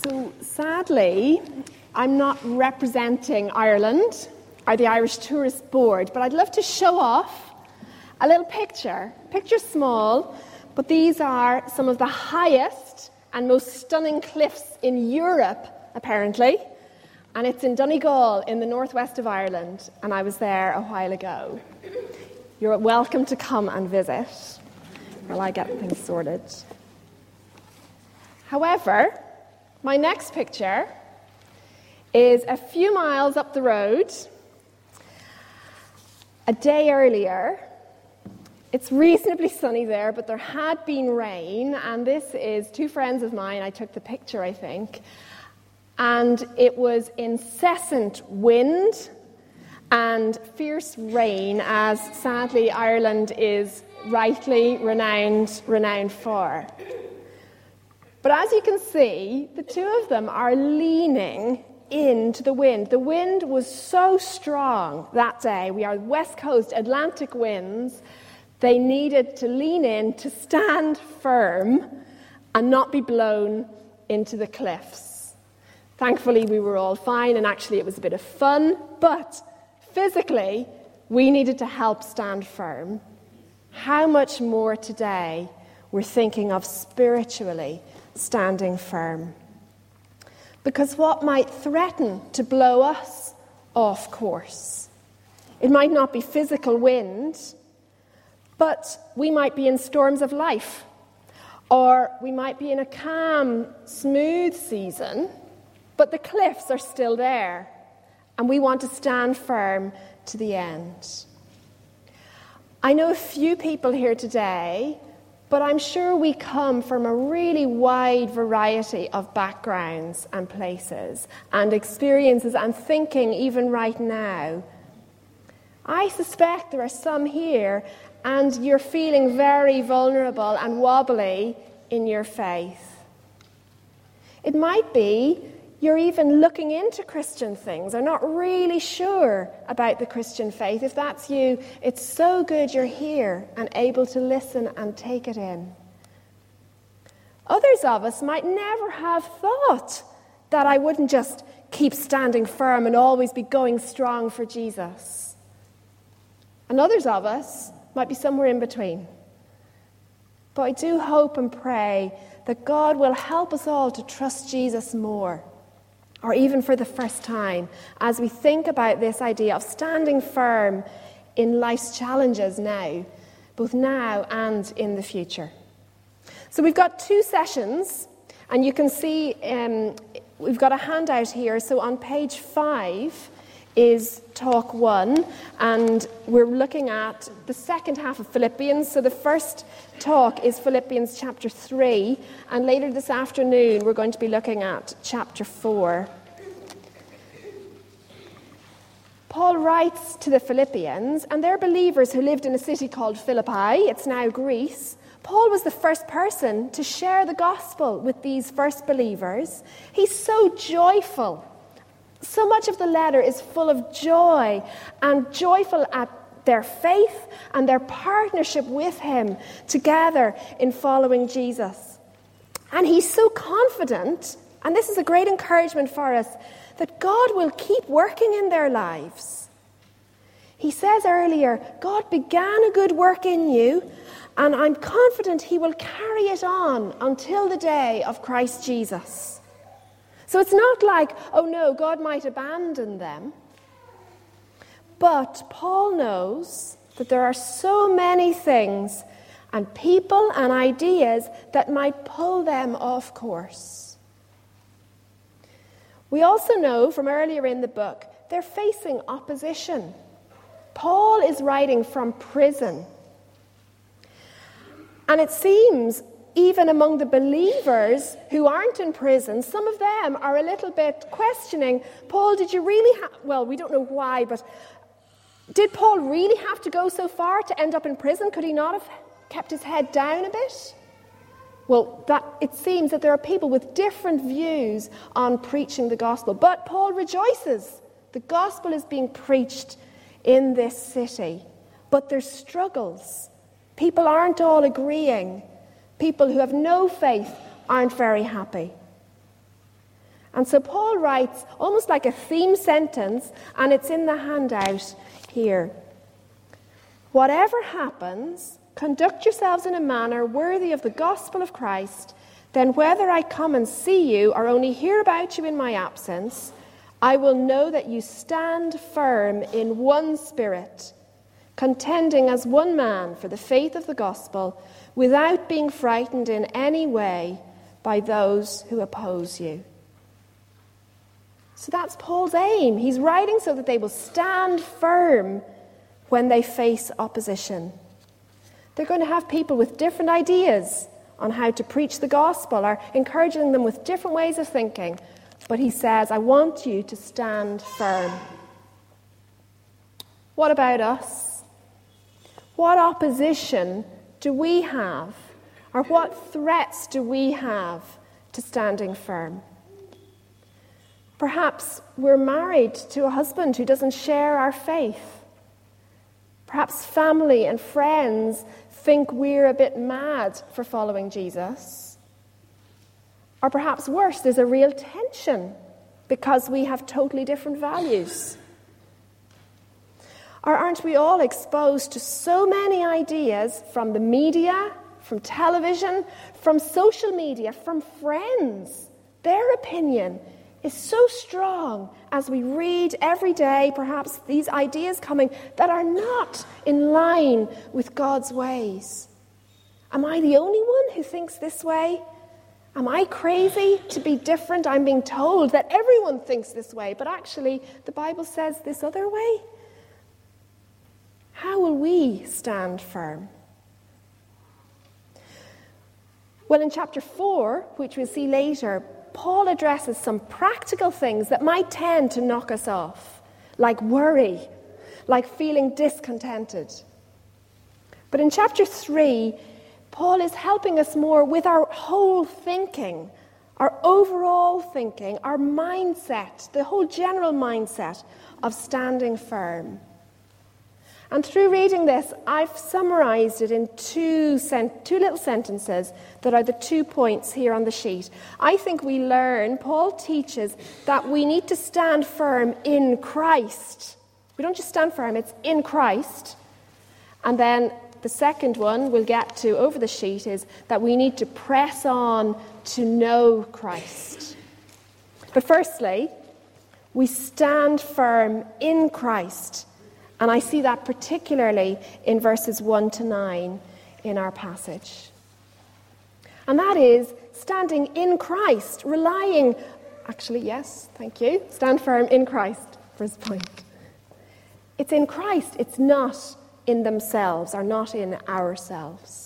So sadly, I'm not representing Ireland or the Irish Tourist Board, but I'd love to show off a little picture. Picture's small, but these are some of the highest and most stunning cliffs in Europe, apparently. And it's in Donegal in the northwest of Ireland, and I was there a while ago. You're welcome to come and visit while I get things sorted. However, my next picture is a few miles up the road. A day earlier, it's reasonably sunny there, but there had been rain, and this is two friends of mine. I took the picture, I think. And it was incessant wind and fierce rain, as sadly Ireland is rightly renowned for. But as you can see, the two of them are leaning into the wind. The wind was so strong that day. We are West Coast Atlantic winds. They needed to lean in to stand firm and not be blown into the cliffs. Thankfully, we were all fine, and actually it was a bit of fun, but physically, we needed to help stand firm. How much more today we're thinking of spiritually standing firm? Because what might threaten to blow us off course? It might not be physical wind, but we might be in storms of life, or we might be in a calm, smooth season, but the cliffs are still there, and we want to stand firm to the end. I know a few people here today, but I'm sure we come from a really wide variety of backgrounds and places and experiences and thinking even right now. I suspect there are some here and you're feeling very vulnerable and wobbly in your faith. It might be you're even looking into Christian things, or not really sure about the Christian faith. If that's you, it's so good you're here and able to listen and take it in. Others of us might never have thought that I wouldn't just keep standing firm and always be going strong for Jesus. And others of us might be somewhere in between. But I do hope and pray that God will help us all to trust Jesus more, or even for the first time, as we think about this idea of standing firm in life's challenges now, both now and in the future. So we've got two sessions, and you can see we've got a handout here. So on page 5 is talk 1, and we're looking at the second half of Philippians. So the first talk is Philippians chapter 3, and later this afternoon we're going to be looking at chapter 4. Paul writes to the Philippians, and they're believers who lived in a city called Philippi. It's now Greece. Paul was the first person to share the gospel with these first believers. He's so joyful. So much of the letter is full of joy, and joyful at their faith and their partnership with him together in following Jesus. And he's so confident, and this is a great encouragement for us, that God will keep working in their lives. He says earlier, God began a good work in you, and I'm confident he will carry it on until the day of Christ Jesus. So it's not like, oh no, God might abandon them. But Paul knows that there are so many things and people and ideas that might pull them off course. We also know from earlier in the book, they're facing opposition. Paul is writing from prison. And it seems even among the believers who aren't in prison, some of them are a little bit questioning, Paul, did you really well, we don't know why, but did Paul really have to go so far to end up in prison? Could he not have kept his head down a bit? Well, it seems that there are people with different views on preaching the gospel. But Paul rejoices. The gospel is being preached in this city. But there's struggles. People aren't all agreeing. People who have no faith aren't very happy. And so Paul writes almost like a theme sentence, and it's in the handout here. Whatever happens, conduct yourselves in a manner worthy of the gospel of Christ. Then whether I come and see you or only hear about you in my absence, I will know that you stand firm in one spirit, contending as one man for the faith of the gospel, without being frightened in any way by those who oppose you. So that's Paul's aim. He's writing so that they will stand firm when they face opposition. They're going to have people with different ideas on how to preach the gospel, or encouraging them with different ways of thinking. But he says, I want you to stand firm. What about us? What opposition do we have? Or what threats do we have to standing firm? Perhaps we're married to a husband who doesn't share our faith. Perhaps family and friends think we're a bit mad for following Jesus. Or perhaps worse, there's a real tension because we have totally different values. Or aren't we all exposed to so many ideas from the media, from television, from social media, from friends? Their opinion is so strong as we read every day, perhaps these ideas coming that are not in line with God's ways. Am I the only one who thinks this way? Am I crazy to be different? I'm being told that everyone thinks this way, but actually the Bible says this other way. How will we stand firm? Well, in chapter 4, which we'll see later, Paul addresses some practical things that might tend to knock us off, like worry, like feeling discontented. But in chapter 3, Paul is helping us more with our whole thinking, our overall thinking, our mindset, the whole general mindset of standing firm. And through reading this, I've summarized it in two little sentences that are the 2 points here on the sheet. I think we learn, Paul teaches, that we need to stand firm in Christ. We don't just stand firm, it's in Christ. And then the second one we'll get to over the sheet is that we need to press on to know Christ. But firstly, we stand firm in Christ. And I see that particularly in verses 1 to 9 in our passage. And that is standing in Christ, relying, stand firm in Christ, first point. It's in Christ, it's not in themselves, or not in ourselves.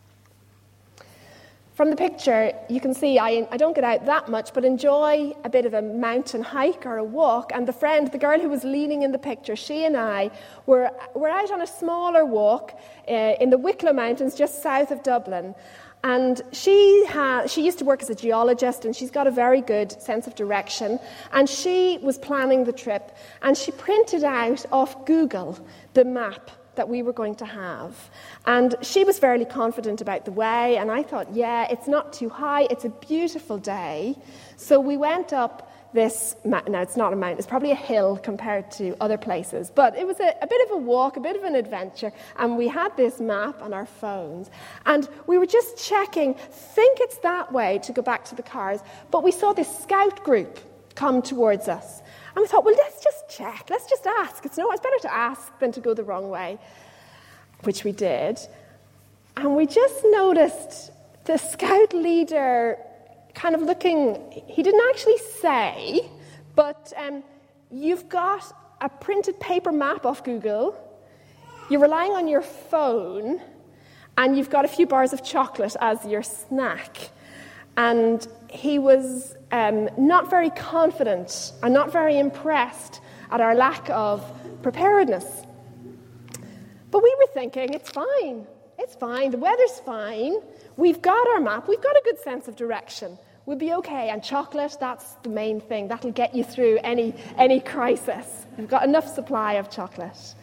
From the picture, you can see I don't get out that much, but enjoy a bit of a mountain hike or a walk. And the girl who was leading in the picture, she and I were out on a smaller walk in the Wicklow Mountains, just south of Dublin. And she used to work as a geologist, and she's got a very good sense of direction. And she was planning the trip, and she printed out off Google the map that we were going to have. And she was fairly confident about the way, and I thought, yeah, it's not too high, it's a beautiful day. So we went up this mountain. Now, it's not a mountain, it's probably a hill compared to other places, but it was a bit of a walk, a bit of an adventure, and we had this map on our phones, and we were just checking, think it's that way to go back to the cars, but we saw this scout group come towards us. And we thought, well, let's just check. Let's just ask. It's better to ask than to go the wrong way, which we did. And we just noticed the scout leader kind of looking, he didn't actually say, but you've got a printed paper map off Google, you're relying on your phone, and you've got a few bars of chocolate as your snack. And he was not very confident and not very impressed at our lack of preparedness. But we were thinking, it's fine, the weather's fine, we've got our map, we've got a good sense of direction, we'll be okay. And chocolate, that's the main thing, that'll get you through any crisis. We've got enough supply of chocolate.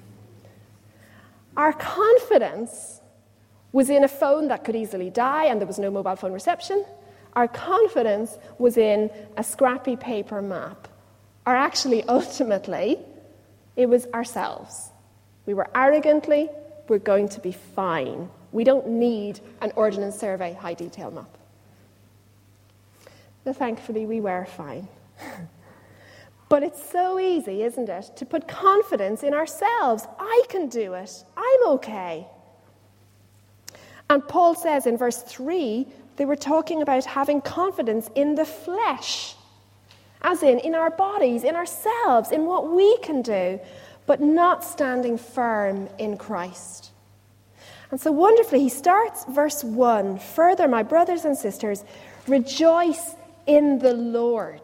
Our confidence was in a phone that could easily die, and there was no mobile phone reception. our confidence was in a scrappy paper map. Or actually, ultimately, it was ourselves. We were arrogantly, we're going to be fine. We don't need an Ordnance Survey high detail map. But thankfully, we were fine. But it's so easy, isn't it, to put confidence in ourselves. I can do it. I'm okay. And Paul says in verse 3, they were talking about having confidence in the flesh, as in our bodies, in ourselves, in what we can do, but not standing firm in Christ. And so wonderfully, he starts verse 1, "Further, my brothers and sisters, rejoice in the Lord."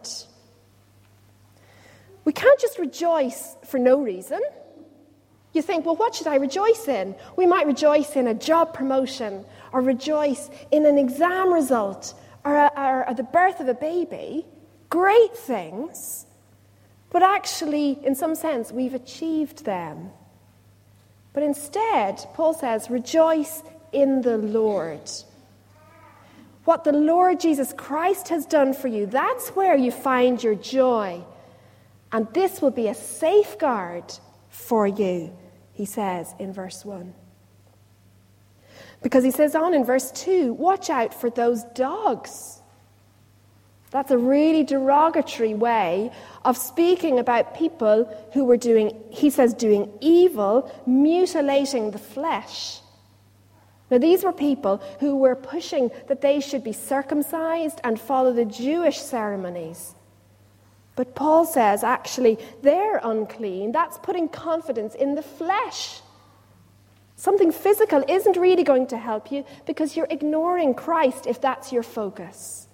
We can't just rejoice for no reason. You think, well, what should I rejoice in? We might rejoice in a job promotion, or rejoice in an exam result, or the birth of a baby. Great things, but actually, in some sense, we've achieved them. But instead, Paul says, rejoice in the Lord. What the Lord Jesus Christ has done for you, that's where you find your joy. And this will be a safeguard for you, he says in verse 1. Because he says on in verse 2, watch out for those dogs. That's a really derogatory way of speaking about people who were doing evil, mutilating the flesh. Now, these were people who were pushing that they should be circumcised and follow the Jewish ceremonies. But Paul says, actually, they're unclean. That's putting confidence in the flesh. Something physical isn't really going to help you because you're ignoring Christ if that's your focus.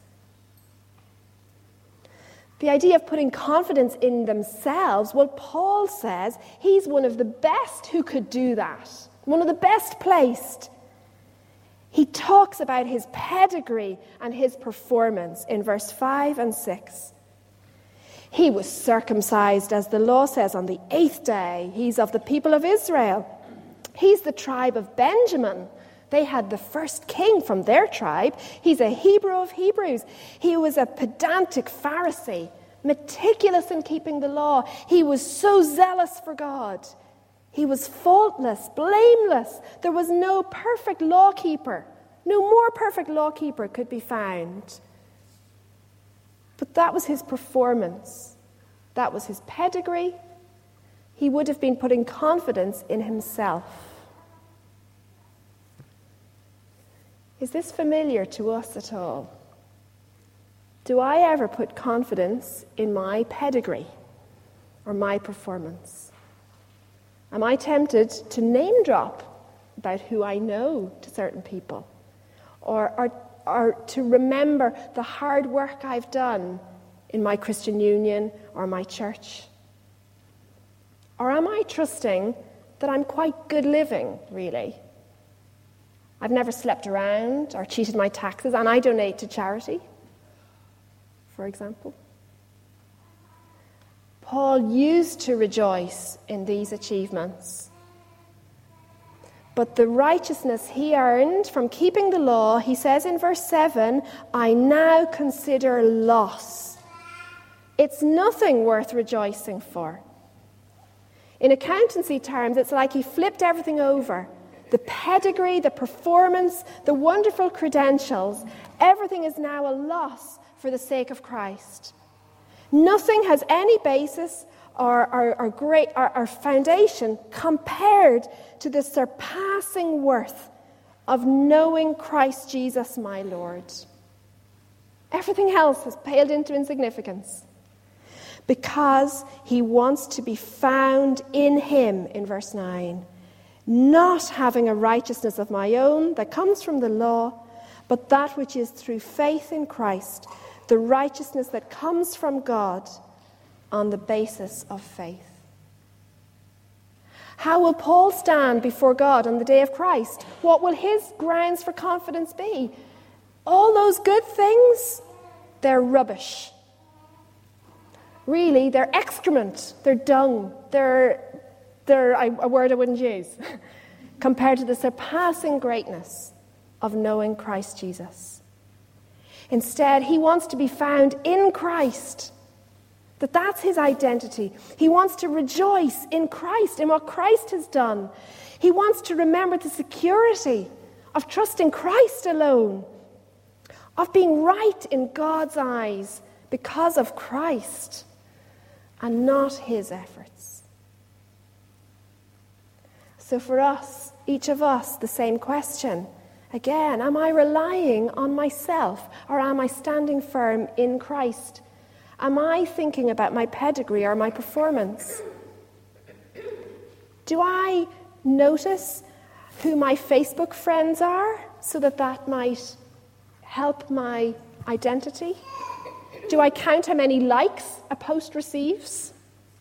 The idea of putting confidence in themselves, well, Paul says he's one of the best who could do that, one of the best placed. He talks about his pedigree and his performance in verse 5 and 6. He was circumcised, as the law says, on the 8th day. He's of the people of Israel. He's the tribe of Benjamin. They had the first king from their tribe. He's a Hebrew of Hebrews. He was a pedantic Pharisee, meticulous in keeping the law. He was so zealous for God. He was faultless, blameless. There was no perfect lawkeeper. No more perfect lawkeeper could be found. But that was his performance. That was his pedigree. He would have been putting confidence in himself. Is this familiar to us at all? Do I ever put confidence in my pedigree or my performance? Am I tempted to name drop about who I know to certain people? Or to remember the hard work I've done in my Christian union or my church? Or am I trusting that I'm quite good living, really? I've never slept around or cheated my taxes, and I donate to charity, for example. Paul used to rejoice in these achievements. But the righteousness he earned from keeping the law, he says in verse 7, I now consider loss. It's nothing worth rejoicing for. In accountancy terms, it's like he flipped everything over. The pedigree, the performance, the wonderful credentials, everything is now a loss for the sake of Christ. Nothing has any basis or foundation compared to the surpassing worth of knowing Christ Jesus my Lord. Everything else has paled into insignificance because he wants to be found in him, in verse 9, not having a righteousness of my own that comes from the law, but that which is through faith in Christ, the righteousness that comes from God on the basis of faith. How will Paul stand before God on the day of Christ? What will his grounds for confidence be? All those good things, they're rubbish. Really, they're excrement, they're dung, they're a word I wouldn't use, compared to the surpassing greatness of knowing Christ Jesus. Instead, he wants to be found in Christ. That's his identity. He wants to rejoice in Christ, in what Christ has done. He wants to remember the security of trusting Christ alone, of being right in God's eyes because of Christ and not his efforts. So for us, each of us, the same question. Again, am I relying on myself, or am I standing firm in Christ? Am I thinking about my pedigree or my performance? Do I notice who my Facebook friends are so that might help my identity? Do I count how many likes a post receives?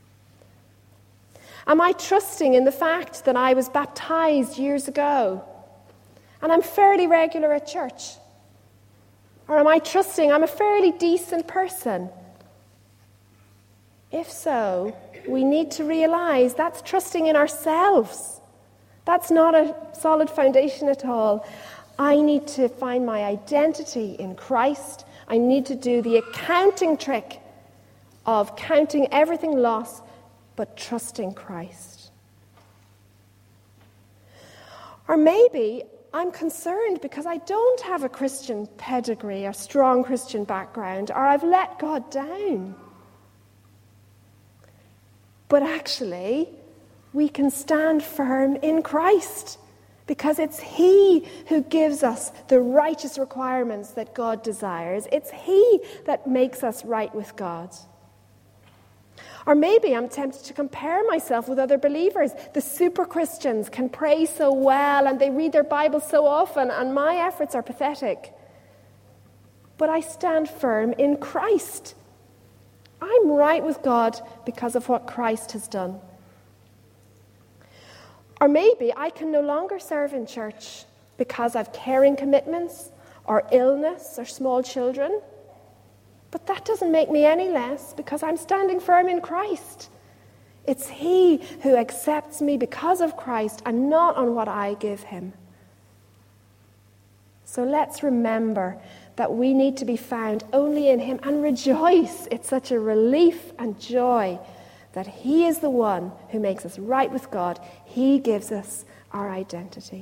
Am I trusting in the fact that I was baptized years ago and I'm fairly regular at church? Or am I trusting I'm a fairly decent person? If so, we need to realize that's trusting in ourselves. That's not a solid foundation at all. I need to find my identity in Christ. I need to do the accounting trick of counting everything lost, but trusting Christ. Or maybe I'm concerned because I don't have a Christian pedigree, a strong Christian background, or I've let God down. But actually, we can stand firm in Christ because it's he who gives us the righteous requirements that God desires. It's he that makes us right with God. Or maybe I'm tempted to compare myself with other believers. The super Christians can pray so well and they read their Bible so often, and my efforts are pathetic. But I stand firm in Christ. I'm right with God because of what Christ has done. Or maybe I can no longer serve in church because I've caring commitments or illness or small children. But that doesn't make me any less because I'm standing firm in Christ. It's he who accepts me because of Christ and not on what I give him. So let's remember that we need to be found only in him and rejoice. It's such a relief and joy that he is the one who makes us right with God. He gives us our identity.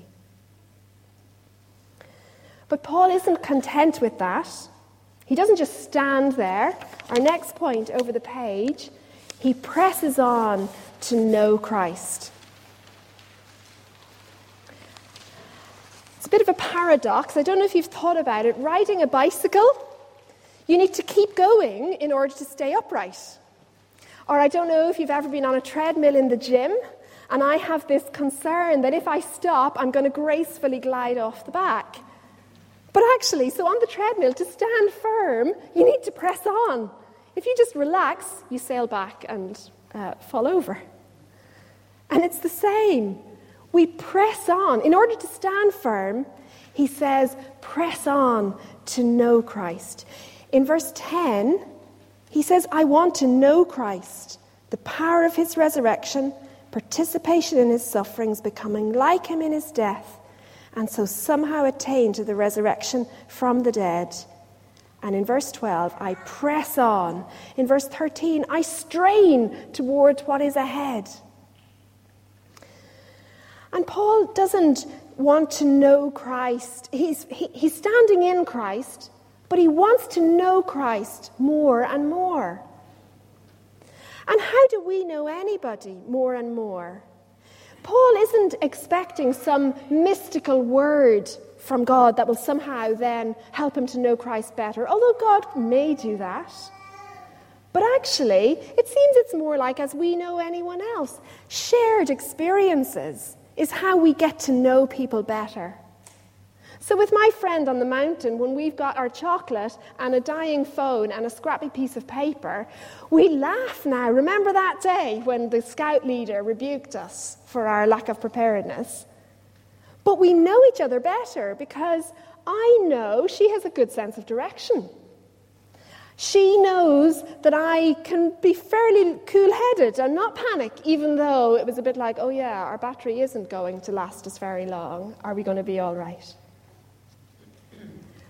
But Paul isn't content with that. He doesn't just stand there. Our next point over the page, he presses on to know Christ. It's a bit of a paradox. I don't know if you've thought about it. Riding a bicycle, you need to keep going in order to stay upright. Or I don't know if you've ever been on a treadmill in the gym, and I have this concern that if I stop, I'm going to gracefully glide off the back. But actually, so on the treadmill, to stand firm, you need to press on. If you just relax, you sail back and fall over. And it's the same. We press on. In order to stand firm, he says, press on to know Christ. In verse 10, he says, I want to know Christ, the power of his resurrection, participation in his sufferings, becoming like him in his death, and so somehow attain to the resurrection from the dead. And in verse 12, I press on. In verse 13, I strain toward what is ahead. And Paul doesn't want to know Christ. He's standing in Christ, but he wants to know Christ more and more. And how do we know anybody more and more? Paul isn't expecting some mystical word from God that will somehow then help him to know Christ better, although God may do that. But actually, it seems it's more like as we know anyone else. Shared experiences is how we get to know people better. So with my friend on the mountain, when we've got our chocolate and a dying phone and a scrappy piece of paper, we laugh now. Remember that day when the scout leader rebuked us for our lack of preparedness? But we know each other better because I know she has a good sense of direction. She knows that I can be fairly cool-headed and not panic, even though it was a bit like, oh yeah, our battery isn't going to last us very long. Are we going to be all right?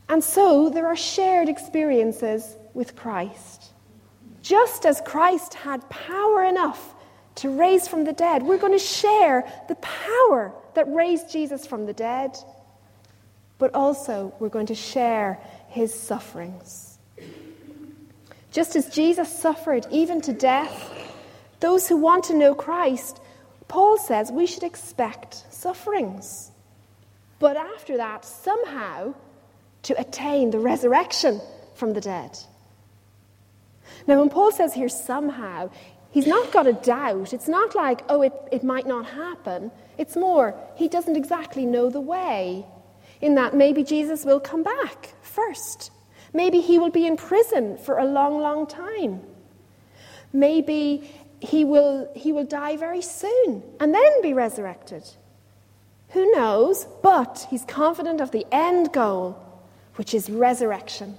And so there are shared experiences with Christ. Just as Christ had power enough to raise from the dead, we're going to share the power that raised Jesus from the dead, but also we're going to share his sufferings. Just as Jesus suffered even to death, those who want to know Christ, Paul says we should expect sufferings. But after that, somehow, to attain the resurrection from the dead. Now, when Paul says here somehow, he's not got a doubt. It's not like, oh, it might not happen. It's more, he doesn't exactly know the way. In that maybe Jesus will come back first. Maybe he will be in prison for a long, long time. Maybe he will die very soon and then be resurrected. Who knows? But he's confident of the end goal, which is resurrection.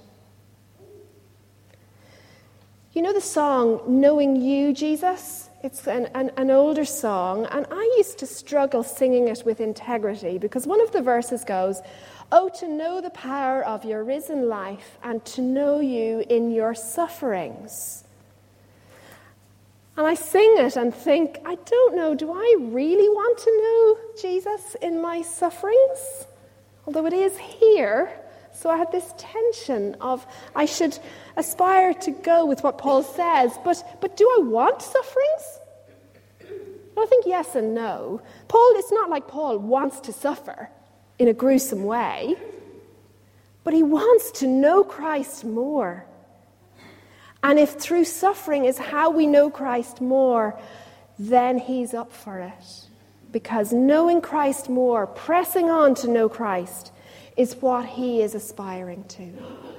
You know the song, Knowing You, Jesus? It's an older song, and I used to struggle singing it with integrity because one of the verses goes, "Oh, to know the power of your risen life and to know you in your sufferings." And I sing it and think, I don't know, do I really want to know Jesus in my sufferings? Although it is here. So I had this tension of I should aspire to go with what Paul says, but do I want sufferings? Well, I think yes and no. It's not like Paul wants to suffer in a gruesome way, but he wants to know Christ more. And if through suffering is how we know Christ more, then he's up for it. Because knowing Christ more, pressing on to know Christ, is what he is aspiring to.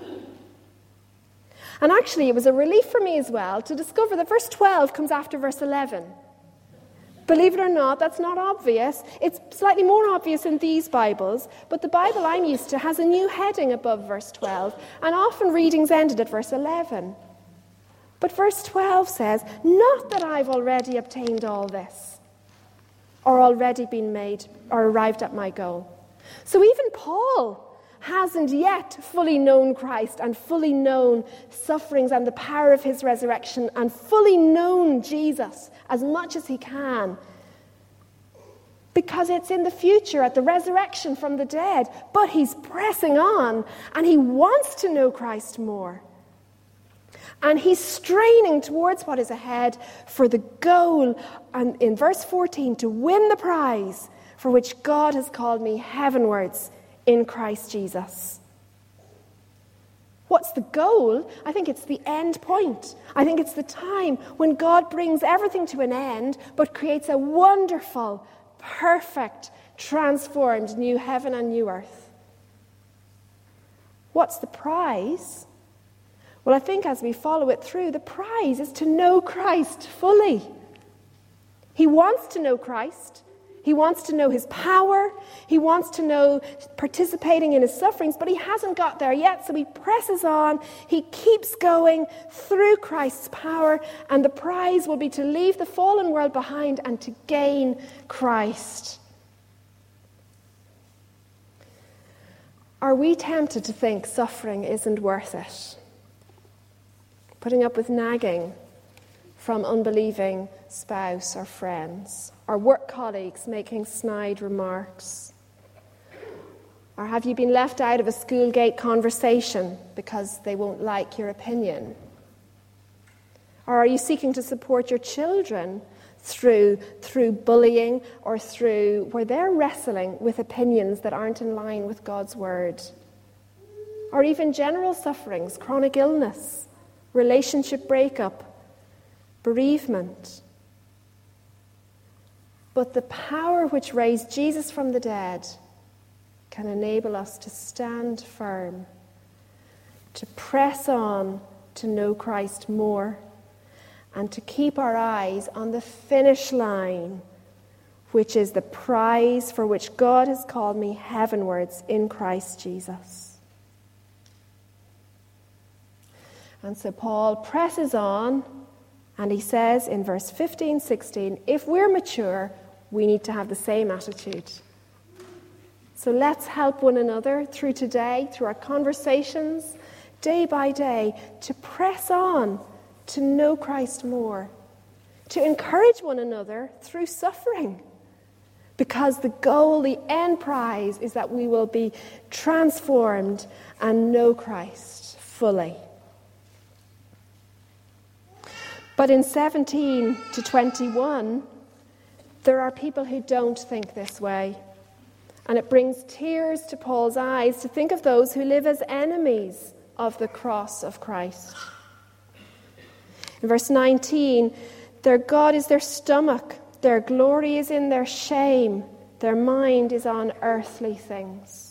And actually, it was a relief for me as well to discover that verse 12 comes after verse 11. Believe it or not, that's not obvious. It's slightly more obvious in these Bibles, but the Bible I'm used to has a new heading above verse 12, and often readings ended at verse 11. But verse 12 says, "Not that I've already obtained all this, or already been made, or arrived at my goal." So even Paul hasn't yet fully known Christ and fully known sufferings and the power of his resurrection and fully known Jesus as much as he can. Because it's in the future at the resurrection from the dead. But he's pressing on and he wants to know Christ more. And he's straining towards what is ahead for the goal, and in verse 14, to win the prize for which God has called me heavenwards in Christ Jesus. What's the goal? I think it's the end point. I think it's the time when God brings everything to an end, but creates a wonderful, perfect, transformed new heaven and new earth. What's the prize? Well, I think as we follow it through, the prize is to know Christ fully. He wants to know Christ. He wants to know his power. He wants to know participating in his sufferings, but he hasn't got there yet, so he presses on. He keeps going through Christ's power, and the prize will be to leave the fallen world behind and to gain Christ. Are we tempted to think suffering isn't worth it? Putting up with nagging from unbelieving spouse or friends, or work colleagues making snide remarks? Or have you been left out of a school gate conversation because they won't like your opinion? Or are you seeking to support your children through bullying or through where they're wrestling with opinions that aren't in line with God's word? Or even general sufferings, chronic illness, relationship breakup, bereavement. But the power which raised Jesus from the dead can enable us to stand firm, to press on to know Christ more, and to keep our eyes on the finish line, which is the prize for which God has called me heavenwards in Christ Jesus. And so Paul presses on, and he says in verse 15, 16, if we're mature, we need to have the same attitude. So let's help one another through today, through our conversations, day by day, to press on to know Christ more, to encourage one another through suffering. Because the goal, the end prize, is that we will be transformed and know Christ fully. But in 17 to 21, there are people who don't think this way. And it brings tears to Paul's eyes to think of those who live as enemies of the cross of Christ. In verse 19, their God is their stomach, their glory is in their shame, their mind is on earthly things.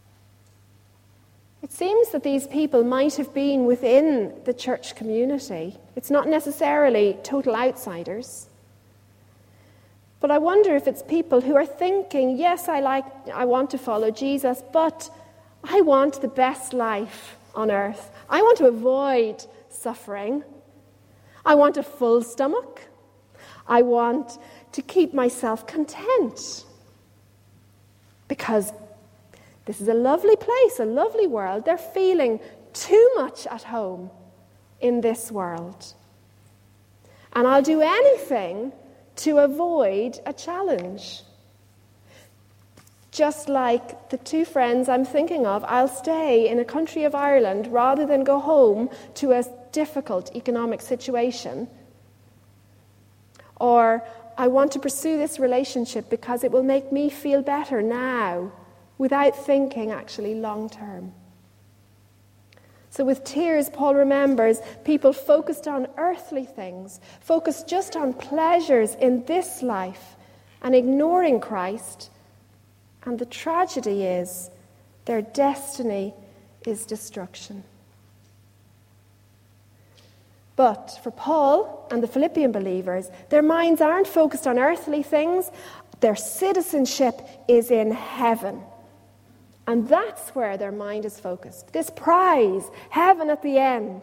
It seems that these people might have been within the church community. It's not necessarily total outsiders. But I wonder if it's people who are thinking, yes, I want to follow Jesus, but I want the best life on earth. I want to avoid suffering. I want a full stomach. I want to keep myself content. Because this is a lovely place, a lovely world. They're feeling too much at home in this world. And I'll do anything to avoid a challenge. Just like the two friends I'm thinking of, I'll stay in a country of Ireland rather than go home to a difficult economic situation. Or I want to pursue this relationship because it will make me feel better now, without thinking actually long term. So with tears, Paul remembers people focused on earthly things, focused just on pleasures in this life, and ignoring Christ. And the tragedy is, their destiny is destruction. But for Paul and the Philippian believers, their minds aren't focused on earthly things. Their citizenship is in heaven. And that's where their mind is focused. This prize, heaven at the end.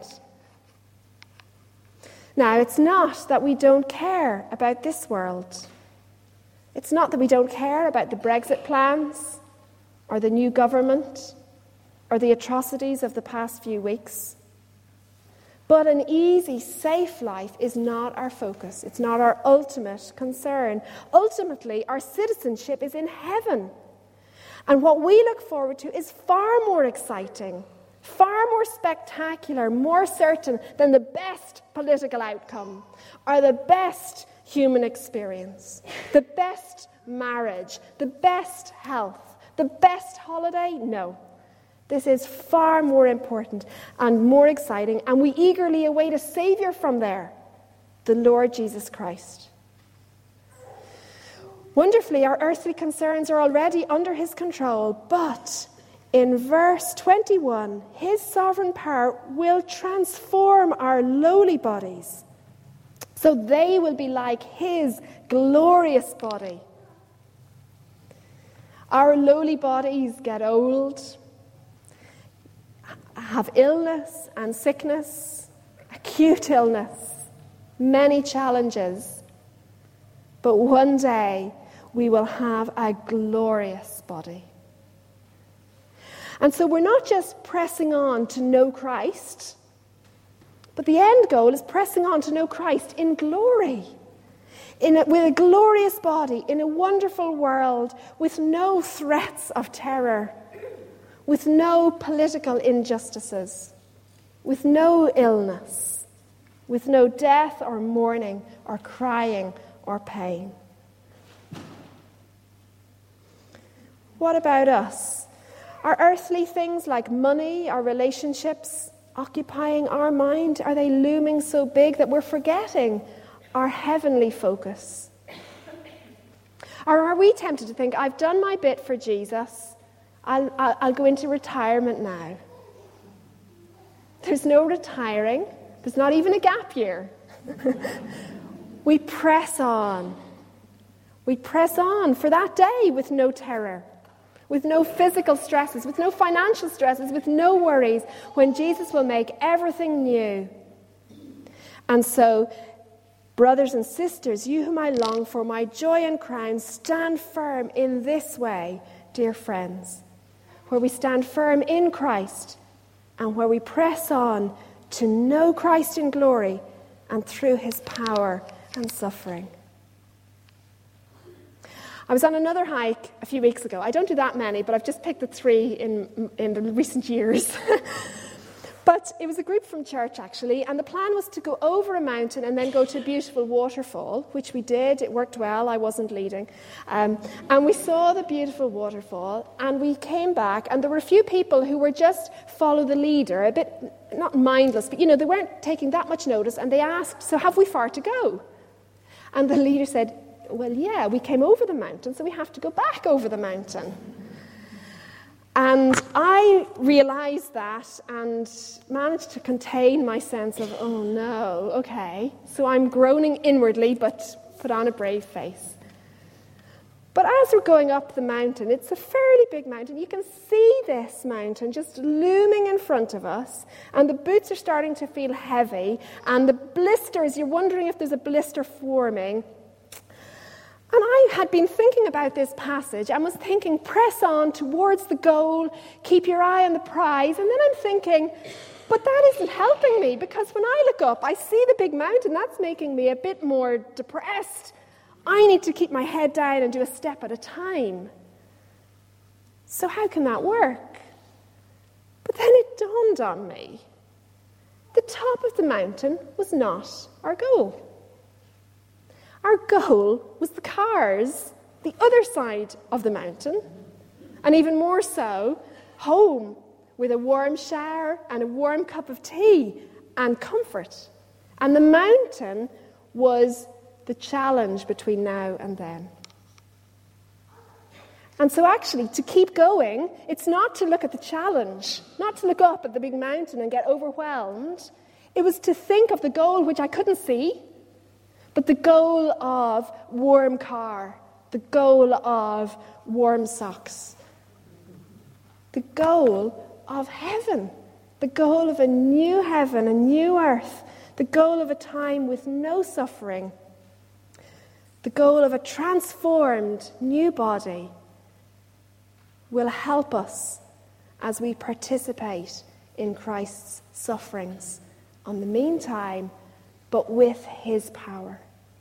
Now, it's not that we don't care about this world. It's not that we don't care about the Brexit plans, or the new government, or the atrocities of the past few weeks. But an easy, safe life is not our focus. It's not our ultimate concern. Ultimately, our citizenship is in heaven. And what we look forward to is far more exciting, far more spectacular, more certain than the best political outcome or the best human experience, the best marriage, the best health, the best holiday. No. This is far more important and more exciting, and we eagerly await a Savior from there, the Lord Jesus Christ. Wonderfully, our earthly concerns are already under his control, but in verse 21, his sovereign power will transform our lowly bodies, so they will be like his glorious body. Our lowly bodies get old, have illness and sickness, acute illness, many challenges. But one day we will have a glorious body. And so we're not just pressing on to know Christ, but the end goal is pressing on to know Christ in glory, with a glorious body, in a wonderful world, with no threats of terror, with no political injustices, with no illness, with no death or mourning or crying or pain. What about us? Are earthly things like money, our relationships, occupying our mind? Are they looming so big that we're forgetting our heavenly focus? Or are we tempted to think, I've done my bit for Jesus, I'll go into retirement now? There's no retiring. There's not even a gap year. We press on. We press on for that day with no terror, with no physical stresses, with no financial stresses, with no worries, when Jesus will make everything new. And so, brothers and sisters, you whom I long for, my joy and crown, stand firm in this way. dear friends, where we stand firm in Christ and where we press on to know Christ in glory and through his power and suffering. I was on another hike a few weeks ago. I don't do that many, but I've just picked the 3 in the recent years. But it was a group from church, actually, and the plan was to go over a mountain and then go to a beautiful waterfall, which we did. It worked well. I wasn't leading. And we saw the beautiful waterfall, and we came back, and there were a few people who were just follow the leader, a bit, not mindless, but, they weren't taking that much notice, and they asked, so have we far to go? And the leader said, well, yeah, we came over the mountain, so we have to go back over the mountain. And I realized that and managed to contain my sense of, oh no, okay. So I'm groaning inwardly, but put on a brave face. But as we're going up the mountain, it's a fairly big mountain. You can see this mountain just looming in front of us, and the boots are starting to feel heavy, and the blisters, you're wondering if there's a blister forming. And I had been thinking about this passage and was thinking, press on towards the goal, keep your eye on the prize. And then I'm thinking, but that isn't helping me, because when I look up, I see the big mountain. That's making me a bit more depressed. I need to keep my head down and do a step at a time. So how can that work? But then it dawned on me. The top of the mountain was not our goal. Our goal was the cars, the other side of the mountain, and even more so, home with a warm shower and a warm cup of tea and comfort. And the mountain was the challenge between now and then. And so actually, to keep going, it's not to look at the challenge, not to look up at the big mountain and get overwhelmed. It was to think of the goal, which I couldn't see, but the goal of warm car, the goal of warm socks, the goal of heaven, the goal of a new heaven, a new earth, the goal of a time with no suffering, the goal of a transformed new body will help us as we participate in Christ's sufferings on the meantime, but with his power.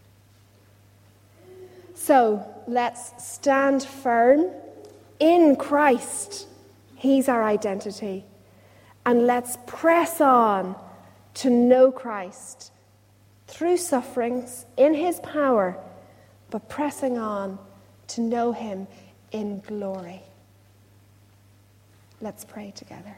So let's stand firm in Christ. He's our identity. And let's press on to know Christ through sufferings in his power, but pressing on to know him in glory. Let's pray together.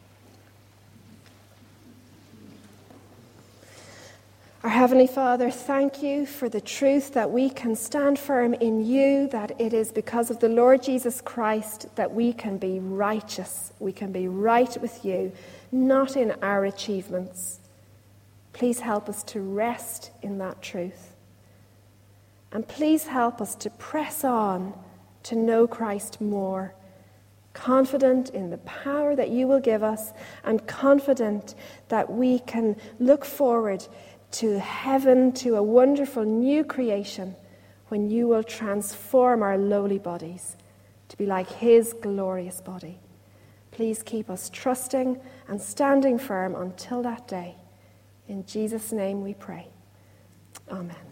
Our Heavenly Father, thank you for the truth that we can stand firm in you, that it is because of the Lord Jesus Christ that we can be righteous. We can be right with you, not in our achievements. Please help us to rest in that truth. And please help us to press on to know Christ more, confident in the power that you will give us, and confident that we can look forward to heaven, to a wonderful new creation, when you will transform our lowly bodies to be like his glorious body. Please keep us trusting and standing firm until that day. In Jesus' name we pray. Amen.